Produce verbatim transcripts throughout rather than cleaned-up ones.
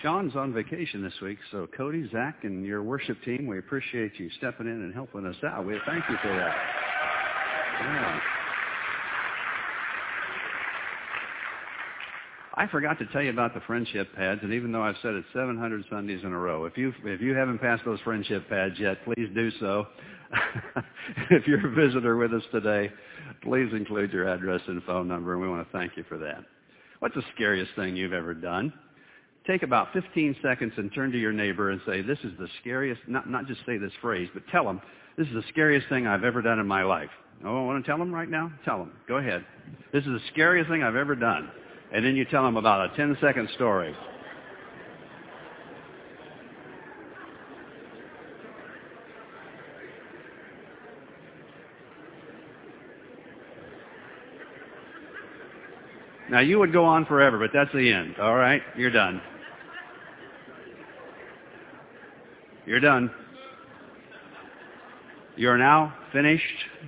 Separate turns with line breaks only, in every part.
Sean's on vacation this week, so Cody, Zach, and your worship team, we appreciate you stepping in and helping us out. We thank you for that. Yeah. I forgot to tell you about the friendship pads, and even though I've said it seven hundred Sundays in a row, if you if you haven't passed those friendship pads yet, please do so. If you're a visitor with us today, please include your address and phone number, and we want to thank you for that. What's the scariest thing you've ever done? Take about fifteen seconds and turn to your neighbor and say, this is the scariest, not, not just say this phrase, but tell them, this is the scariest thing I've ever done in my life. Oh, I want to tell them right now? Tell them. Go ahead. This is the scariest thing I've ever done. And then you tell them about a ten-second story. Now, you would go on forever, but that's the end. All right? You're done. You're done. You're now finished.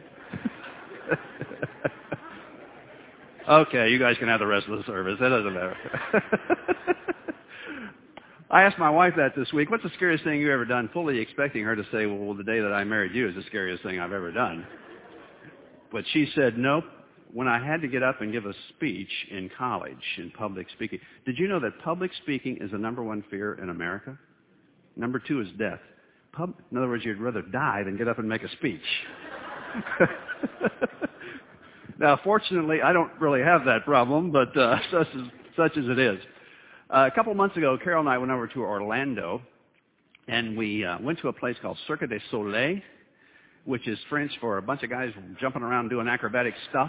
Okay, you guys can have the rest of the service. It doesn't matter. I asked my wife that this week. What's the scariest thing you've ever done? Fully expecting her to say, well, the day that I married you is the scariest thing I've ever done. But she said, nope. When I had to get up and give a speech in college in public speaking. Did you know that public speaking is the number one fear in America? Number two is death. Pub, in other words, you'd rather die than get up and make a speech. Now, fortunately, I don't really have that problem, but uh, such, as, such as it is. Uh, a couple months ago, Carol and I went over to Orlando, and we uh, went to a place called Cirque du Soleil, which is French for a bunch of guys jumping around doing acrobatic stuff.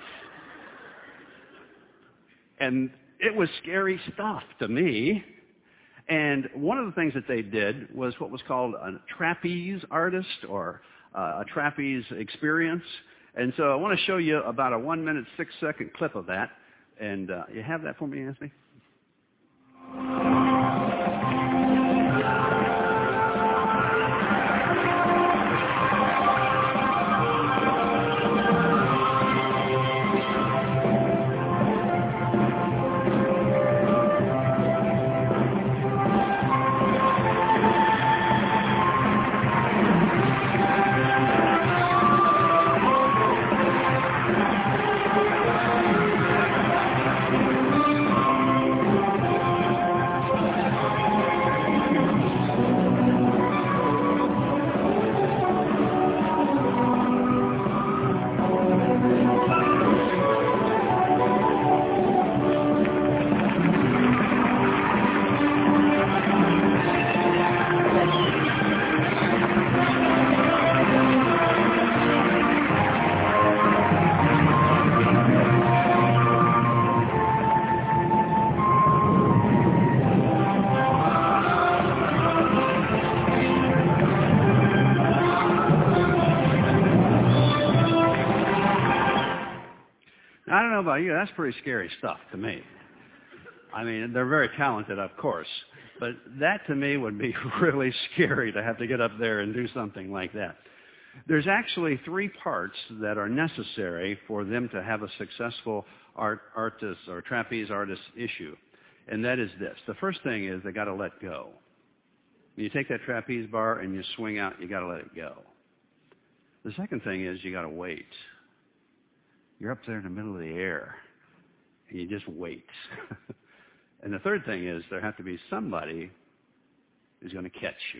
And it was scary stuff to me. And one of the things that they did was what was called a trapeze artist or uh, a trapeze experience. And so I want to show you about a one minute, six second clip of that. And uh, you have that for me, Anthony? About you, that's pretty scary stuff to me. I mean, they're very talented, of course, but that to me would be really scary to have to get up there and do something like that. There's actually three parts that are necessary for them to have a successful art artist or trapeze artist issue, and that is this. The first thing is they got to let go. When you take that trapeze bar and you swing out, you got to let it go. The second thing is you got to wait. You're up there in the middle of the air, and you just wait. And the third thing is there have to be somebody who's going to catch you.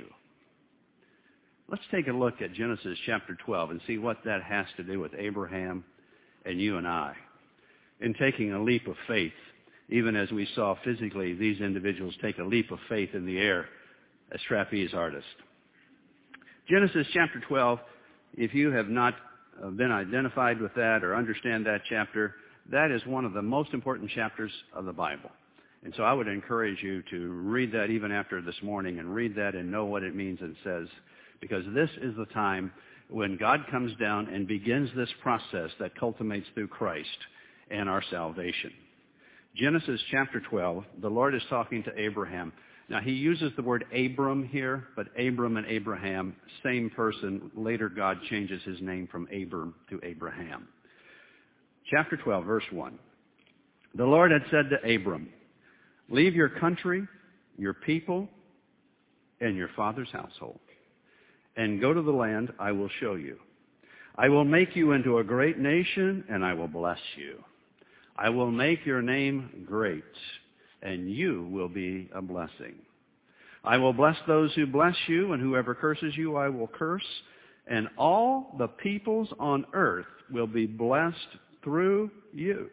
Let's take a look at Genesis chapter twelve and see what that has to do with Abraham and you and I. In taking a leap of faith, even as we saw physically these individuals take a leap of faith in the air as trapeze artists. Genesis chapter twelve, if you have not been identified with that or understand that chapter, that is one of the most important chapters of the Bible. And so I would encourage you to read that even after this morning and read that and know what it means and says, because this is the time when God comes down and begins this process that culminates through Christ and our salvation. Genesis chapter twelve, the Lord is talking to Abraham. Now, he uses the word Abram here, but Abram and Abraham, same person. Later, God changes his name from Abram to Abraham. Chapter twelve, verse one. The Lord had said to Abram, leave your country, your people and your father's household, and go to the land I will show you. I will make you into a great nation, and I will bless you. I will make your name great, and you will be a blessing. I will bless those who bless you, and whoever curses you I will curse, and all the peoples on earth will be blessed through you.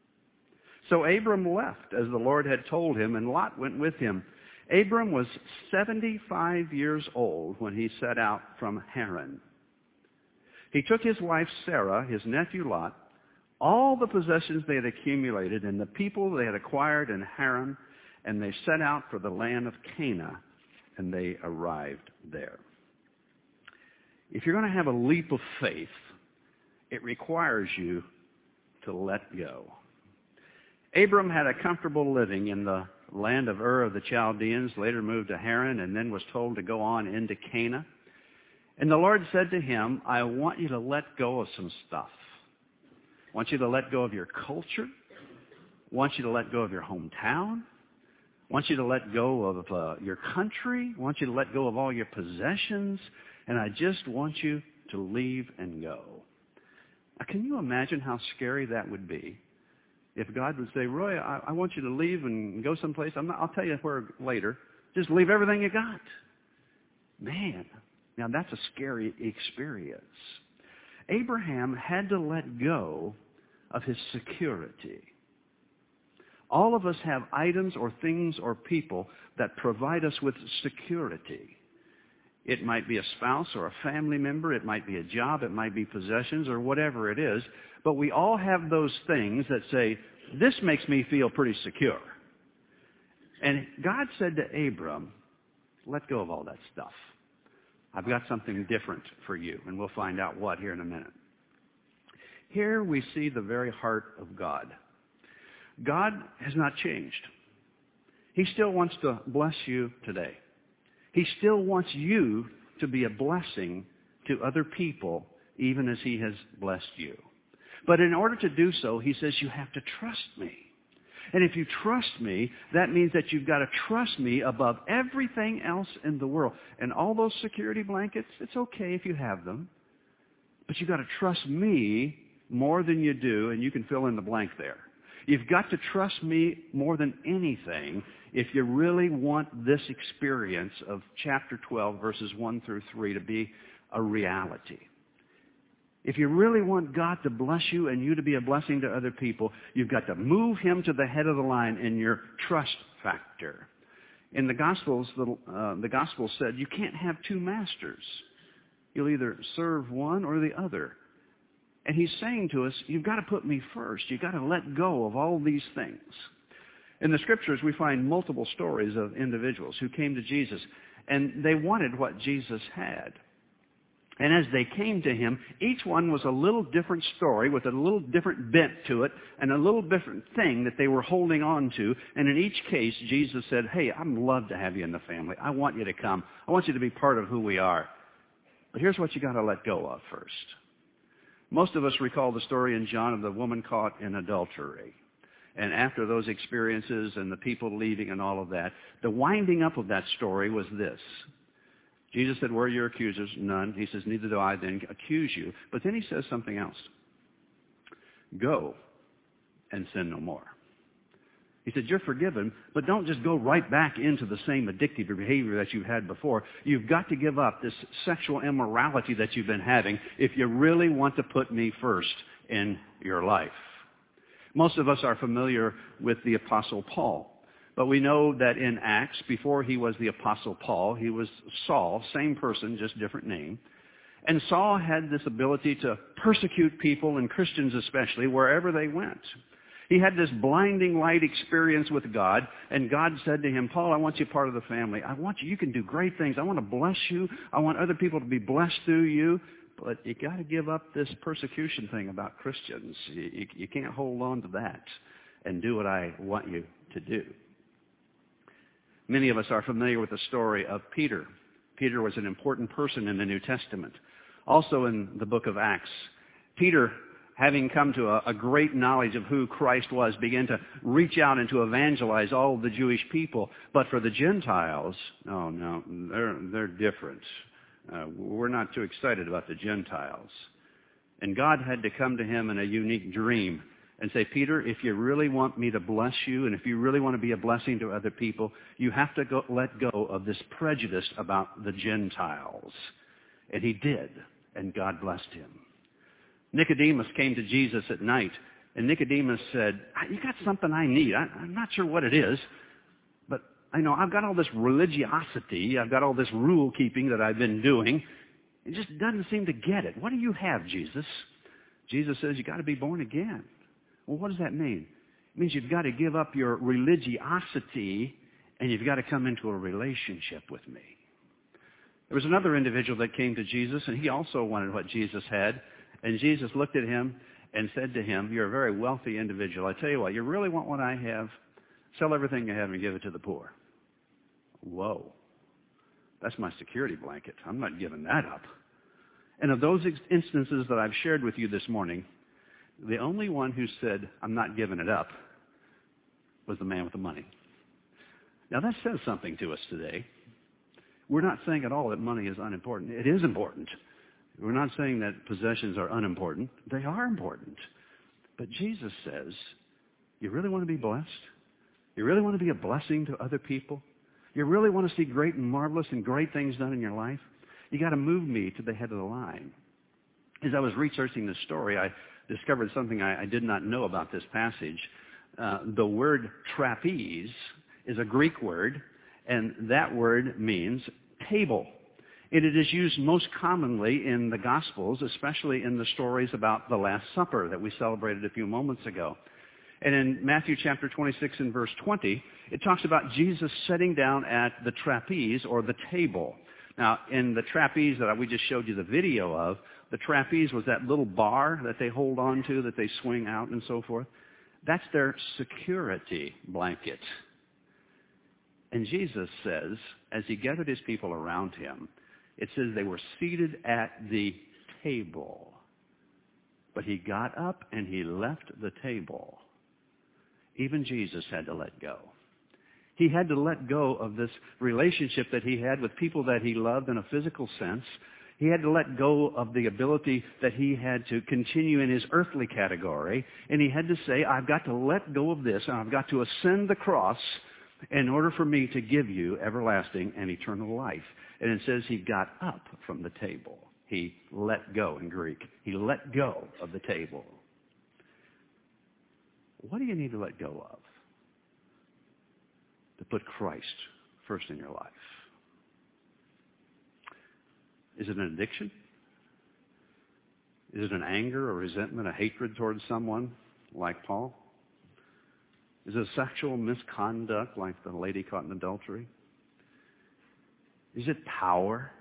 So Abram left, as the Lord had told him, and Lot went with him. Abram was seventy-five years old when he set out from Haran. He took his wife Sarah, his nephew Lot, all the possessions they had accumulated, and the people they had acquired in Haran, and they set out for the land of Canaan, and they arrived there. If you're going to have a leap of faith, it requires you to let go. Abram had a comfortable living in the land of Ur of the Chaldeans, later moved to Haran, and then was told to go on into Canaan. And the Lord said to him, I want you to let go of some stuff. I want you to let go of your culture. I want you to let go of your hometown. I want you to let go of uh, your country. I want you to let go of all your possessions. And I just want you to leave and go. Now, can you imagine how scary that would be if God would say, Roy, I, I want you to leave and go someplace. I'm not, I'll tell you where later. Just leave everything you got. Man, now that's a scary experience. Abraham had to let go of his security. All of us have items or things or people that provide us with security. It might be a spouse or a family member. It might be a job. It might be possessions or whatever it is. But we all have those things that say, this makes me feel pretty secure. And God said to Abram, let go of all that stuff. I've got something different for you, and we'll find out what here in a minute. Here we see the very heart of God. God has not changed. He still wants to bless you today. He still wants you to be a blessing to other people, even as He has blessed you. But in order to do so, He says you have to trust me. And if you trust me, that means that you've got to trust me above everything else in the world. And all those security blankets, it's okay if you have them. But you've got to trust me more than you do, and you can fill in the blank there. You've got to trust me more than anything if you really want this experience of chapter twelve, verses one through three to be a reality. If you really want God to bless you and you to be a blessing to other people, you've got to move Him to the head of the line in your trust factor. In the Gospels, the, uh, the Gospel said you can't have two masters. You'll either serve one or the other. And He's saying to us, you've got to put me first. You've got to let go of all these things. In the Scriptures, we find multiple stories of individuals who came to Jesus, and they wanted what Jesus had. And as they came to Him, each one was a little different story with a little different bent to it and a little different thing that they were holding on to. And in each case, Jesus said, hey, I'd love to have you in the family. I want you to come. I want you to be part of who we are. But here's what you got to let go of first. Most of us recall the story in John of the woman caught in adultery. And after those experiences and the people leaving and all of that, the winding up of that story was this. Jesus said, where are your accusers? None. He says, neither do I then accuse you. But then He says something else. Go and sin no more. He said, you're forgiven, but don't just go right back into the same addictive behavior that you had before. You've got to give up this sexual immorality that you've been having if you really want to put me first in your life. Most of us are familiar with the Apostle Paul. But we know that in Acts, before he was the Apostle Paul, he was Saul, same person, just different name. And Saul had this ability to persecute people, and Christians especially, wherever they went. He had this blinding light experience with God, and God said to him, Paul, I want you part of the family. I want you, you can do great things. I want to bless you. I want other people to be blessed through you. But you got to give up this persecution thing about Christians. You, you, you can't hold on to that and do what I want you to do. Many of us are familiar with the story of Peter. Peter was an important person in the New Testament. Also in the book of Acts, Peter having come to a, a great knowledge of who Christ was, began to reach out and to evangelize all of the Jewish people. But for the Gentiles, oh no, they're, they're different. Uh, we're not too excited about the Gentiles. And God had to come to him in a unique dream and say, Peter, if you really want me to bless you, and if you really want to be a blessing to other people, you have to go, let go of this prejudice about the Gentiles. And he did, and God blessed him. Nicodemus came to Jesus at night, and Nicodemus said, you got something I need. I, I'm not sure what it is, but I know I've got all this religiosity, I've got all this rule keeping that I've been doing. It just doesn't seem to get it. What do you have, Jesus? Jesus says, you got to be born again. Well, what does that mean? It means you've got to give up your religiosity and you've got to come into a relationship with me. There was another individual that came to Jesus, and he also wanted what Jesus had. And Jesus looked at him and said to him, you're a very wealthy individual. I tell you what, you really want what I have? Sell everything you have and give it to the poor. Whoa. That's my security blanket. I'm not giving that up. And of those instances that I've shared with you this morning, the only one who said, I'm not giving it up, was the man with the money. Now that says something to us today. We're not saying at all that money is unimportant. It is important. We're not saying that possessions are unimportant. They are important. But Jesus says, you really want to be blessed? You really want to be a blessing to other people? You really want to see great and marvelous and great things done in your life? You got to move me to the head of the line. As I was researching this story, I discovered something I, I did not know about this passage. Uh, the word trapeze is a Greek word, and that word means table. And it is used most commonly in the Gospels, especially in the stories about the Last Supper that we celebrated a few moments ago. And in Matthew chapter twenty-six and verse twenty, it talks about Jesus sitting down at the trapeze or the table. Now, in the trapeze that we just showed you the video of, the trapeze was that little bar that they hold on to, that they swing out and so forth. That's their security blanket. And Jesus says, as he gathered his people around him, it says they were seated at the table. But he got up and he left the table. Even Jesus had to let go. He had to let go of this relationship that he had with people that he loved in a physical sense. He had to let go of the ability that he had to continue in his earthly category. And he had to say, I've got to let go of this, and I've got to ascend the cross in order for me to give you everlasting and eternal life. And it says he got up from the table. He let go in Greek. He let go of the table. What do you need to let go of to put Christ first in your life? Is it an addiction? Is it an anger or resentment, a hatred towards someone like Paul? Is it sexual misconduct like the lady caught in adultery? Is it power?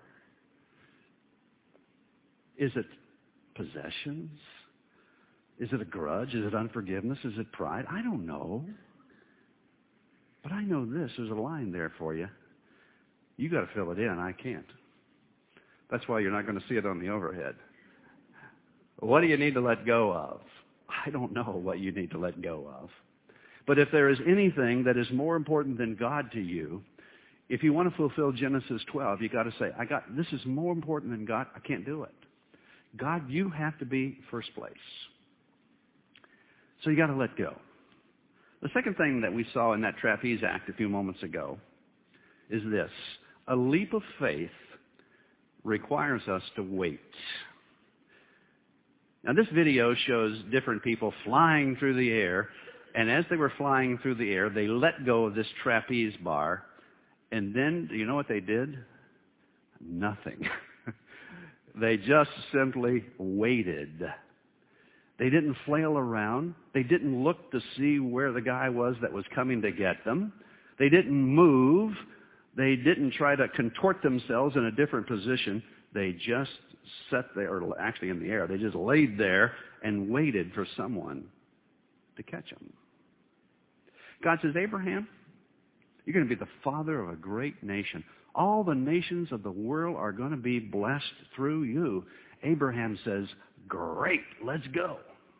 Is it possessions? Is it a grudge? Is it unforgiveness? Is it pride? I don't know. But I know this. There's a line there for you. You got to fill it in. I can't. That's why you're not going to see it on the overhead. What do you need to let go of? I don't know what you need to let go of. But if there is anything that is more important than God to you, if you want to fulfill Genesis twelve, you got to say, I got this is more important than God. I can't do it. God, you have to be first place. So you got to let go. The second thing that we saw in that trapeze act a few moments ago is this. A leap of faith requires us to wait. Now this video shows different people flying through the air, and as they were flying through the air, they let go of this trapeze bar, and then, do you know what they did? Nothing. They just simply waited. They didn't flail around. They didn't look to see where the guy was that was coming to get them. They didn't move. They didn't try to contort themselves in a different position. They just sat there, or actually in the air. They just laid there and waited for someone to catch them. God says, Abraham, you're going to be the father of a great nation. All the nations of the world are going to be blessed through you. Abraham says, great, let's go.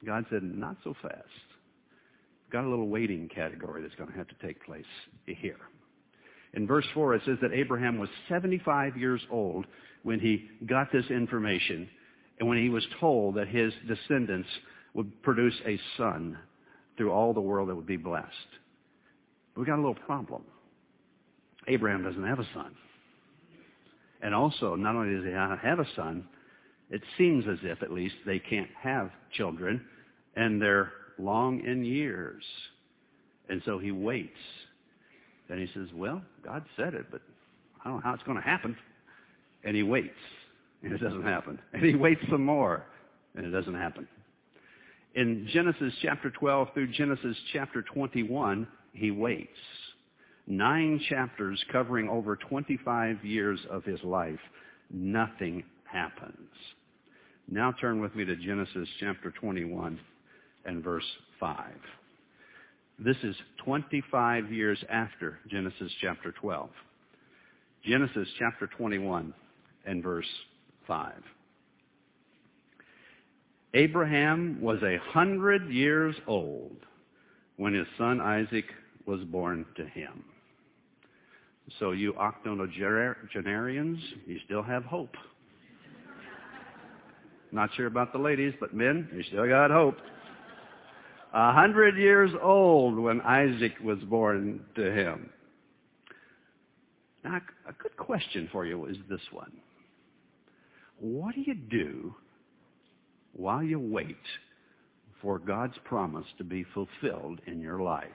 God said, not so fast. Got a little waiting category that's going to have to take place here. In verse four, it says that Abraham was seventy-five years old when he got this information and when he was told that his descendants would produce a son through all the world that would be blessed. We got a little problem. Abraham doesn't have a son. And also, not only does he not have a son, it seems as if, at least, they can't have children, and they're long in years. And so he waits. Then he says, well, God said it, but I don't know how it's going to happen. And he waits, and it doesn't happen. And he waits some more, and it doesn't happen. In Genesis chapter twelve through Genesis chapter twenty-one, he waits. Nine chapters covering over twenty-five years of his life. Nothing happens. Now turn with me to Genesis chapter twenty-one and verse five. This is twenty-five years after Genesis chapter twelve. Genesis chapter twenty-one and verse five. Abraham was a hundred years old when his son Isaac was born to him. So you octogenarians, you still have hope. Not sure about the ladies, but men, you still got hope. A hundred years old when Isaac was born to him. Now, a good question for you is this one. What do you do while you wait for God's promise to be fulfilled in your life?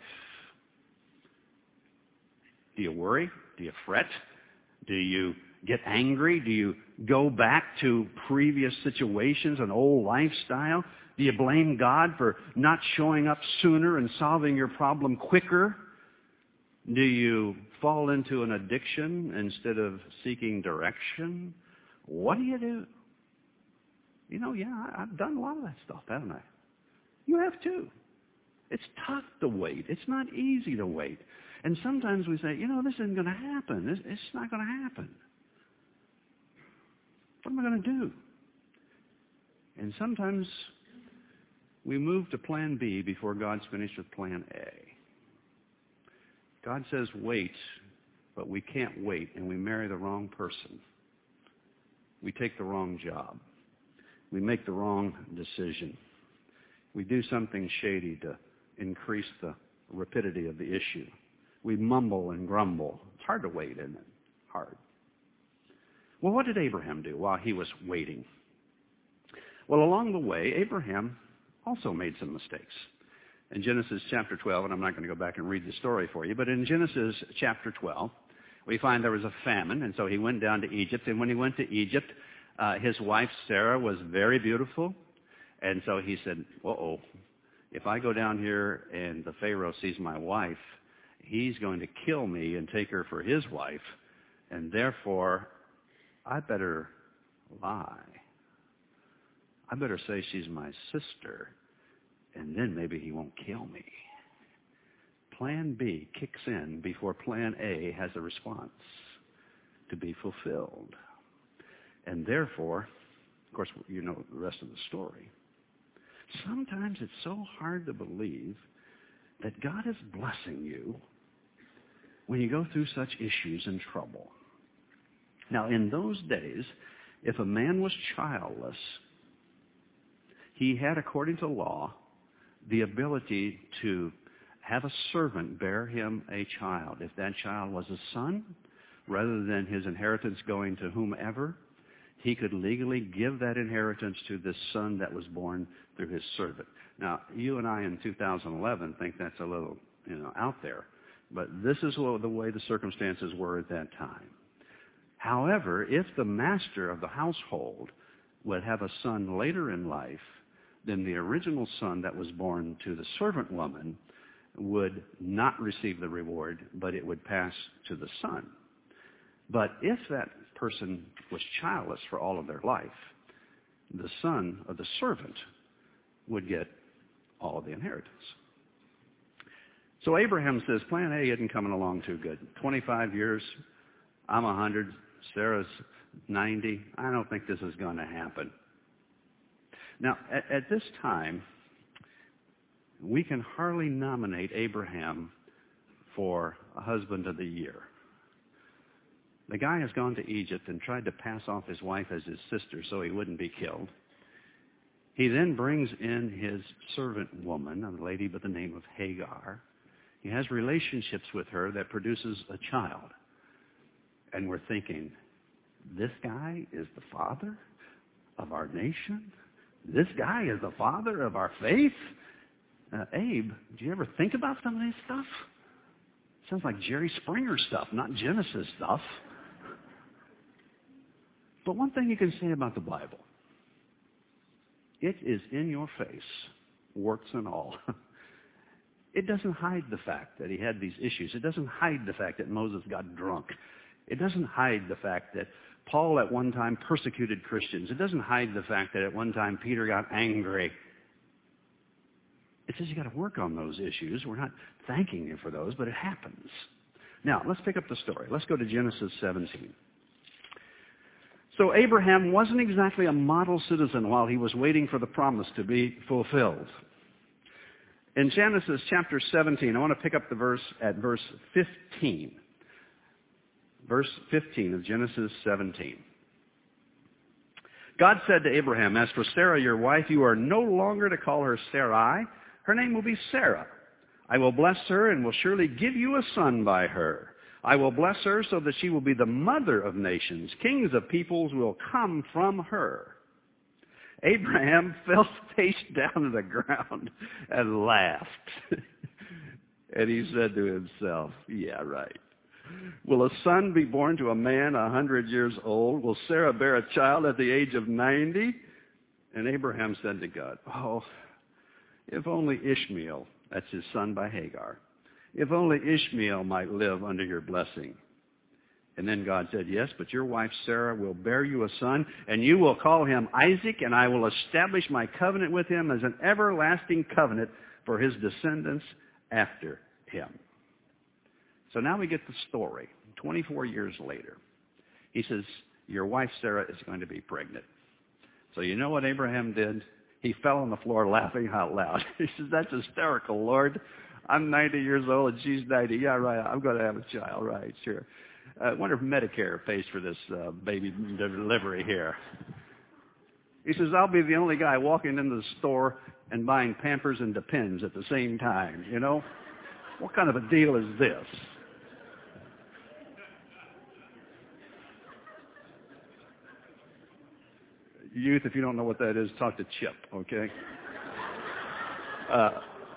Do you worry? Do you fret? Do you get angry? Do you go back to previous situations, an old lifestyle? Do you blame God for not showing up sooner and solving your problem quicker? Do you fall into an addiction instead of seeking direction? What do you do? You know, yeah, I've done a lot of that stuff, haven't I? You have too. It's tough to wait. It's not easy to wait. And sometimes we say, you know, this isn't going to happen. This, it's not going to happen. What am I going to do? And sometimes we move to plan B before God's finished with plan A. God says wait, but we can't wait, and we marry the wrong person. We take the wrong job. We make the wrong decision. We do something shady to increase the rapidity of the issue. We mumble and grumble. It's hard to wait, isn't it? Hard. Well, what did Abraham do while he was waiting? Well, along the way, Abraham also made some mistakes. In Genesis chapter twelve, and I'm not going to go back and read the story for you, but in Genesis chapter twelve, we find there was a famine, and so he went down to Egypt. And when he went to Egypt, uh, his wife Sarah was very beautiful, and so he said, uh-oh, if I go down here and the Pharaoh sees my wife, he's going to kill me and take her for his wife, and therefore I better lie. I better say she's my sister, and then maybe he won't kill me. Plan B kicks in before plan A has a response to be fulfilled. And therefore, of course, you know the rest of the story. Sometimes it's so hard to believe that God is blessing you when you go through such issues and trouble. Now, in those days, if a man was childless, he had, according to law, the ability to have a servant bear him a child. If that child was a son, rather than his inheritance going to whomever, he could legally give that inheritance to this son that was born through his servant. Now, you and I in two thousand eleven think that's a little, you know, out there, but this is the way the circumstances were at that time. However, if the master of the household would have a son later in life, then the original son that was born to the servant woman would not receive the reward, but it would pass to the son. But if that person was childless for all of their life, the son of the servant would get all of the inheritance. So Abraham says, plan A isn't coming along too good. twenty-five years, I'm one hundred, Sarah's ninety. I don't think this is going to happen. Now, at, at this time, we can hardly nominate Abraham for a husband of the year. The guy has gone to Egypt and tried to pass off his wife as his sister so he wouldn't be killed. He then brings in his servant woman, a lady by the name of Hagar. He has relationships with her that produces a child. And we're thinking, this guy is the father of our nation? This guy is the father of our faith? Uh, Abe, do you ever think about some of this stuff? Sounds like Jerry Springer stuff, not Genesis stuff. But one thing you can say about the Bible, it is in your face, warts and all. It doesn't hide the fact that he had these issues. It doesn't hide the fact that Moses got drunk. It doesn't hide the fact that Paul at one time persecuted Christians. It doesn't hide the fact that at one time Peter got angry. It says you got to work on those issues. We're not thanking you for those, but it happens. Now, let's pick up the story. Let's go to Genesis seventeen. So Abraham wasn't exactly a model citizen while he was waiting for the promise to be fulfilled. In Genesis chapter seventeen, I want to pick up the verse at verse fifteen. Verse fifteen of Genesis seventeen. God said to Abraham, as for Sarah, your wife, you are no longer to call her Sarai. Her name will be Sarah. I will bless her and will surely give you a son by her. I will bless her so that she will be the mother of nations. Kings of peoples will come from her. Abraham fell face down to the ground and laughed. And he said to himself, yeah, right. Will a son be born to a man a hundred years old? Will Sarah bear a child at the age of ninety? And Abraham said to God, oh, if only Ishmael, that's his son by Hagar, if only Ishmael might live under your blessing. And then God said, yes, but your wife Sarah will bear you a son, and you will call him Isaac, and I will establish my covenant with him as an everlasting covenant for his descendants after him. So now we get the story. twenty-four years later, he says, your wife Sarah is going to be pregnant. So you know what Abraham did? He fell on the floor laughing out loud. He says, that's hysterical, Lord. I'm ninety years old and she's ninety. Yeah, right, I'm going to have a child. Right, sure. I wonder if Medicare pays for this uh, baby delivery here. He says, I'll be the only guy walking into the store and buying Pampers and Depends at the same time, you know? What kind of a deal is this? Youth, if you don't know what that is, talk to Chip, okay? Uh,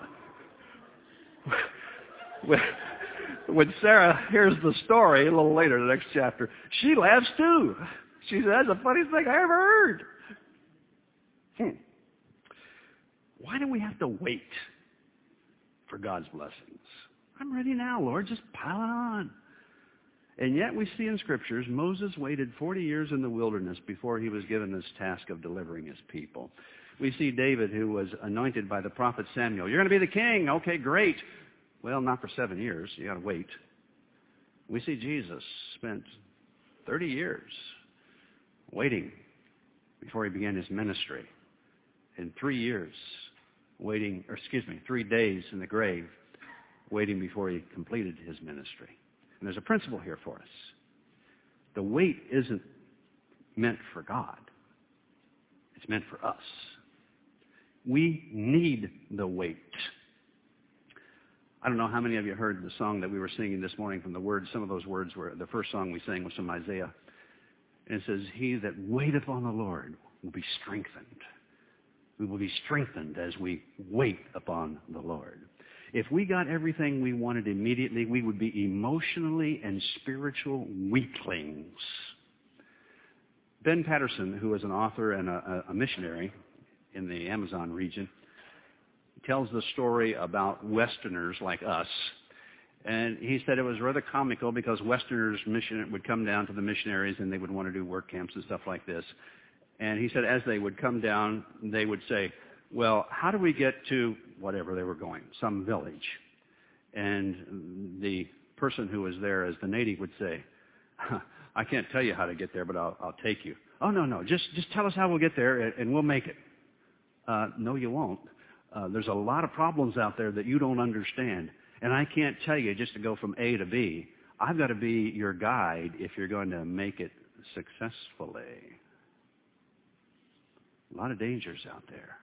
when Sarah hears the story, a little later, the next chapter, she laughs too. She says, that's the funniest thing I ever heard. Hmm. Why do we have to wait for God's blessings? I'm ready now, Lord. Just pile it on. And yet we see in Scriptures, Moses waited forty years in the wilderness before he was given this task of delivering his people. We see David, who was anointed by the prophet Samuel. You're going to be the king. Okay, great. Well, not for seven years. You got to wait. We see Jesus spent thirty years waiting before he began his ministry. And three years waiting, or excuse me, three days in the grave waiting before he completed his ministry. And there's a principle here for us. The wait isn't meant for God. It's meant for us. We need the wait. I don't know how many of you heard the song that we were singing this morning from the words. Some of those words were, the first song we sang was from Isaiah. And it says, he that waiteth on the Lord will be strengthened. We will be strengthened as we wait upon the Lord. If we got everything we wanted immediately, we would be emotionally and spiritual weaklings. Ben Patterson, who is an author and a, a missionary in the Amazon region, tells the story about Westerners like us. And he said it was rather comical because Westerners mission would come down to the missionaries and they would want to do work camps and stuff like this. And he said as they would come down, they would say, well, how do we get to whatever they were going, some village? And the person who was there as the native would say, I can't tell you how to get there, but I'll, I'll take you. Oh, no, no, just, just tell us how we'll get there and we'll make it. Uh, no, you won't. Uh, there's a lot of problems out there that you don't understand. And I can't tell you just to go from A to B. I've got to be your guide if you're going to make it successfully. A lot of dangers out there.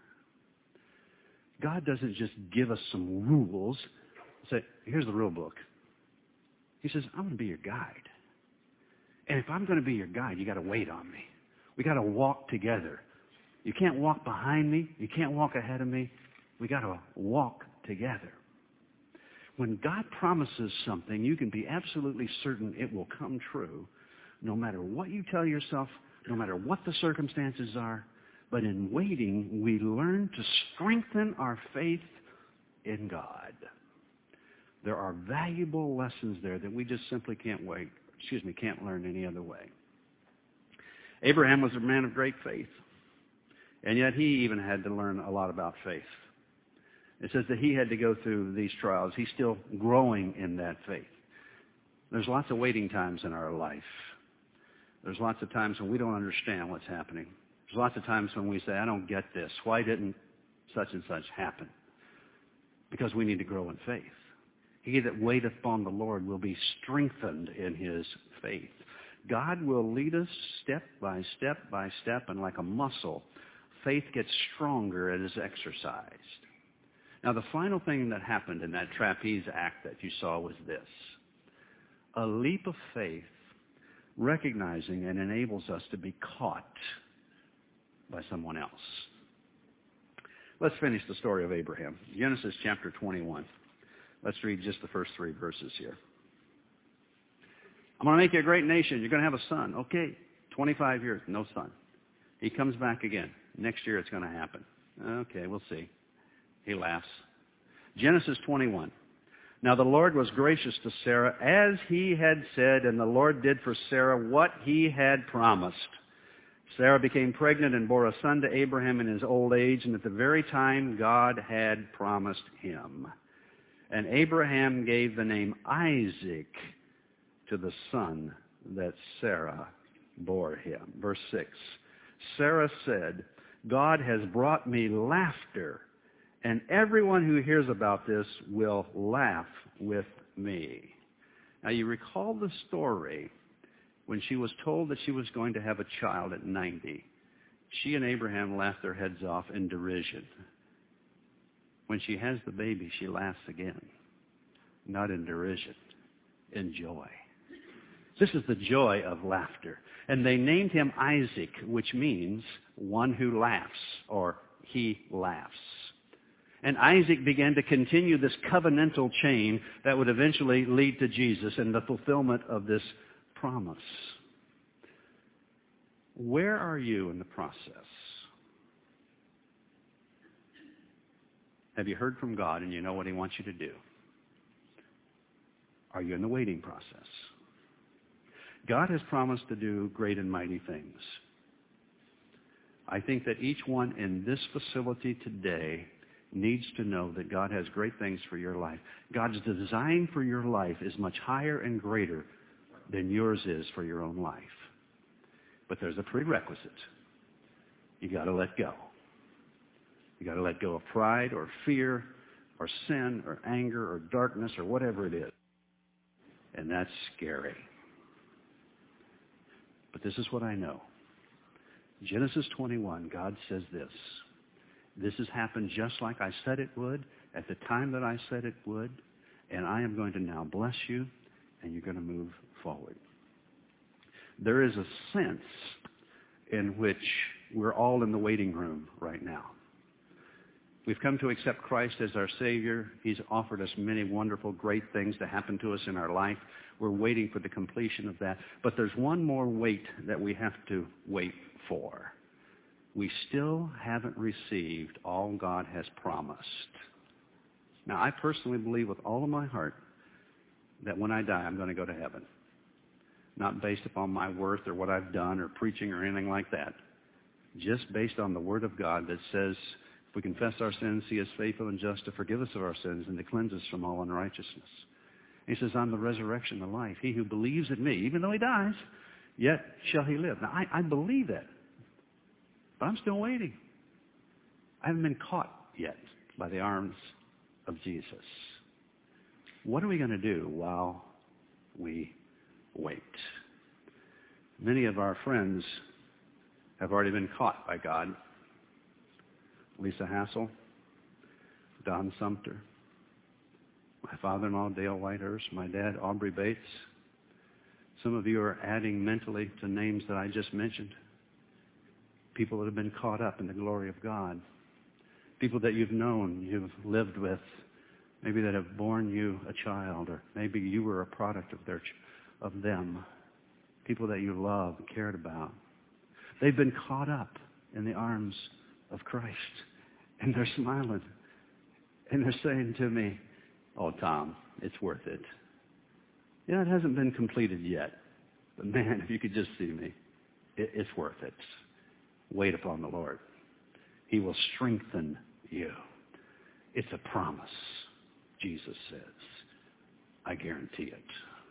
God doesn't just give us some rules. Say, here's the rule book. He says, I'm going to be your guide. And if I'm going to be your guide, you got to wait on me. We got to walk together. You can't walk behind me. You can't walk ahead of me. We got to walk together. When God promises something, you can be absolutely certain it will come true, no matter what you tell yourself, no matter what the circumstances are. But in waiting, we learn to strengthen our faith in God. There are valuable lessons there that we just simply can't wait, excuse me, can't learn any other way. Abraham was a man of great faith, and yet he even had to learn a lot about faith. It says that he had to go through these trials. He's still growing in that faith. There's lots of waiting times in our life. There's lots of times when we don't understand what's happening. There's lots of times when we say, I don't get this. Why didn't such and such happen? Because we need to grow in faith. He that waiteth upon the Lord will be strengthened in his faith. God will lead us step by step by step, and like a muscle, faith gets stronger as it's exercised. Now, the final thing that happened in that trapeze act that you saw was this. A leap of faith, recognizing and enables us to be caught by someone else. Let's finish the story of Abraham. Genesis chapter twenty-one. Let's read just the first three verses here. I'm going to make you a great nation. You're going to have a son. Okay, twenty-five years, no son. He comes back again. Next year it's going to happen. Okay, we'll see. He laughs. Genesis twenty-one. Now the Lord was gracious to Sarah as he had said, and the Lord did for Sarah what he had promised. Sarah became pregnant and bore a son to Abraham in his old age, and at the very time God had promised him. And Abraham gave the name Isaac to the son that Sarah bore him. Verse six. Sarah said, God has brought me laughter, and everyone who hears about this will laugh with me. Now you recall the story when she was told that she was going to have a child at ninety. She and Abraham laughed their heads off in derision. When she has the baby, she laughs again. Not in derision, in joy. This is the joy of laughter. And they named him Isaac, which means one who laughs, or he laughs. And Isaac began to continue this covenantal chain that would eventually lead to Jesus and the fulfillment of this promise. Where are you in the process? Have you heard from God and you know what he wants you to do? Are you in the waiting process? God has promised to do great and mighty things. I think that each one in this facility today needs to know that God has great things for your life. God's design for your life is much higher and greater than yours is for your own life. But there's a prerequisite. You got to let go. You got to let go of pride or fear or sin or anger or darkness or whatever it is. And that's scary. But this is what I know. Genesis twenty-one, God says this. This has happened just like I said it would, at the time that I said it would, and I am going to now bless you, and you're going to move forward. There is a sense in which we're all in the waiting room right now. We've come to accept Christ as our Savior. He's offered us many wonderful, great things to happen to us in our life. We're waiting for the completion of that. But there's one more wait that we have to wait for. We still haven't received all God has promised. Now, I personally believe with all of my heart that when I die, I'm going to go to heaven. Not based upon my worth or what I've done or preaching or anything like that. Just based on the Word of God that says, if we confess our sins, he is faithful and just to forgive us of our sins and to cleanse us from all unrighteousness. He says, I'm the resurrection and the life. He who believes in me, even though he dies, yet shall he live. Now, I, I believe that. But I'm still waiting. I haven't been caught yet. by the arms of Jesus. What are we going to do while we wait? Many of our friends have already been caught by God. Lisa Hassel, Don Sumter, my father-in-law, Dale Whitehurst, my dad, Aubrey Bates. Some of you are adding mentally to names that I just mentioned. People that have been caught up in the glory of God. People that you've known, you've lived with, maybe that have borne you a child, or maybe you were a product of their, of them. People that you love and cared about. They've been caught up in the arms of Christ, and they're smiling, and they're saying to me, "Oh, Tom, it's worth it." Yeah, it hasn't been completed yet, but man, if you could just see me, it, it's worth it. Wait upon the Lord. He will strengthen you. It's a promise, Jesus says. I guarantee it.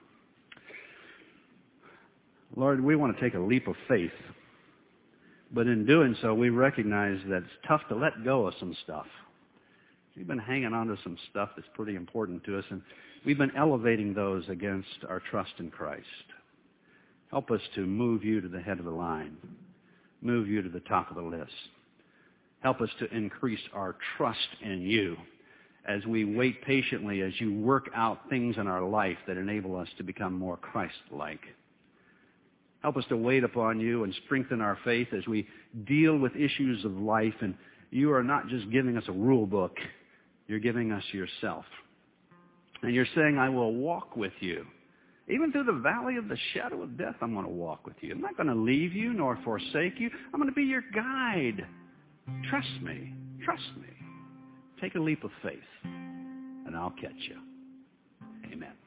Lord, we want to take a leap of faith, but in doing so, we recognize that it's tough to let go of some stuff. We've been hanging on to some stuff that's pretty important to us, and we've been elevating those against our trust in Christ. Help us to move you to the head of the line, move you to the top of the list. Help us to increase our trust in you as we wait patiently as you work out things in our life that enable us to become more Christ-like. Help us to wait upon you and strengthen our faith as we deal with issues of life. And you are not just giving us a rule book. You're giving us yourself. And you're saying, I will walk with you. Even through the valley of the shadow of death, I'm going to walk with you. I'm not going to leave you nor forsake you. I'm going to be your guide. Trust me. Trust me. Take a leap of faith, and I'll catch you. Amen.